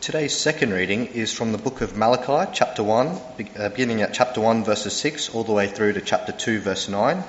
Today's second reading is from the book of Malachi, chapter 1, beginning at chapter 1, verses 6, all the way through to chapter 2, verse 9.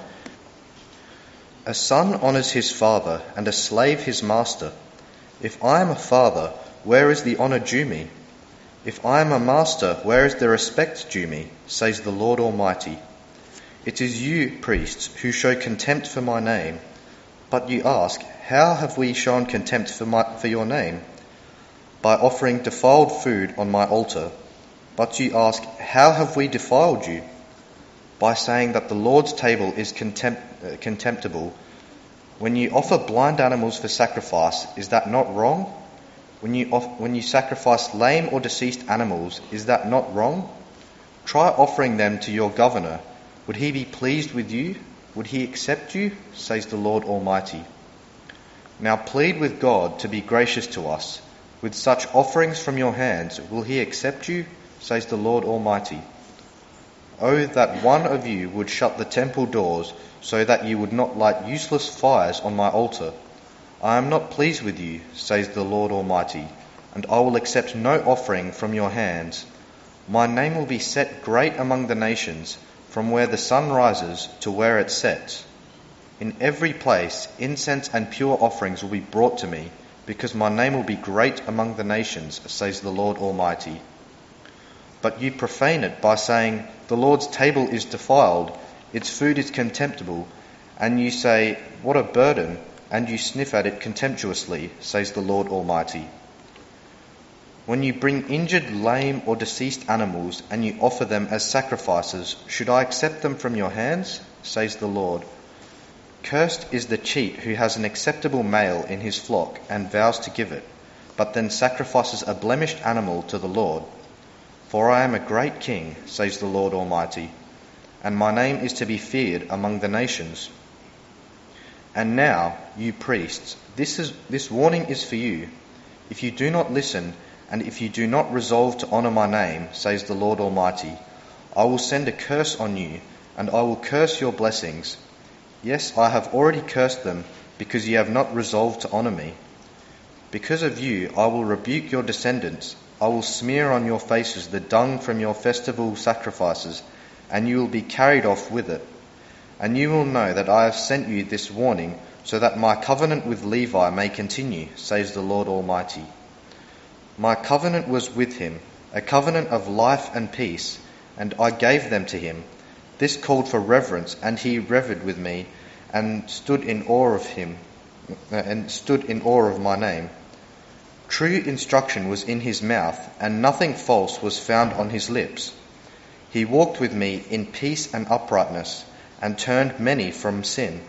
A son honours his father, and a slave his master. If I am a father, where is the honour due me? If I am a master, where is the respect due me? Says the Lord Almighty. It is you, priests, who show contempt for my name. But you ask, how have we shown contempt for your name? By offering defiled food on my altar. But you ask, how have we defiled you? By saying that the Lord's table is contemptible. When you offer blind animals for sacrifice, is that not wrong? When you sacrifice lame or deceased animals, is that not wrong? Try offering them to your governor. Would he be pleased with you? Would he accept you? Says the Lord Almighty. Now plead with God to be gracious to us. With such offerings from your hands, will he accept you? Says the Lord Almighty. Oh, that one of you would shut the temple doors, so that you would not light useless fires on my altar. I am not pleased with you, says the Lord Almighty, and I will accept no offering from your hands. My name will be set great among the nations, from where the sun rises to where it sets. In every place, incense and pure offerings will be brought to me, because my name will be great among the nations, says the Lord Almighty. But you profane it by saying, the Lord's table is defiled, its food is contemptible, and you say, what a burden, and you sniff at it contemptuously, says the Lord Almighty. When you bring injured, lame, or deceased animals, and you offer them as sacrifices, should I accept them from your hands? Says the Lord. Cursed is the cheat who has an acceptable male in his flock and vows to give it, but then sacrifices a blemished animal to the Lord. For I am a great king, says the Lord Almighty, and my name is to be feared among the nations. And now, you priests, this warning is for you. If you do not listen, and if you do not resolve to honour my name, says the Lord Almighty, I will send a curse on you, and I will curse your blessings. Yes, I have already cursed them, because you have not resolved to honour me. Because of you, I will rebuke your descendants. I will smear on your faces the dung from your festival sacrifices, and you will be carried off with it. And you will know that I have sent you this warning, so that my covenant with Levi may continue, says the Lord Almighty. My covenant was with him, a covenant of life and peace, and I gave them to him. This called for reverence, and he revered with me, and stood in awe of him, and stood in awe of my name. True instruction was in his mouth, and nothing false was found on his lips. He walked with me in peace and uprightness, and turned many from sin.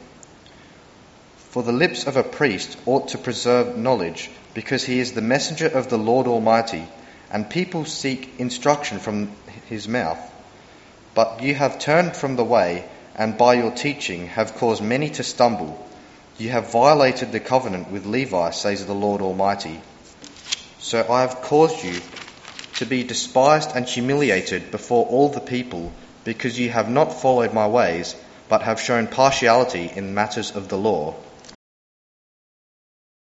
For the lips of a priest ought to preserve knowledge, because he is the messenger of the Lord Almighty, and people seek instruction from his mouth. But you have turned from the way, and by your teaching have caused many to stumble. You have violated the covenant with Levi, says the Lord Almighty. So I have caused you to be despised and humiliated before all the people, because you have not followed my ways, but have shown partiality in matters of the law.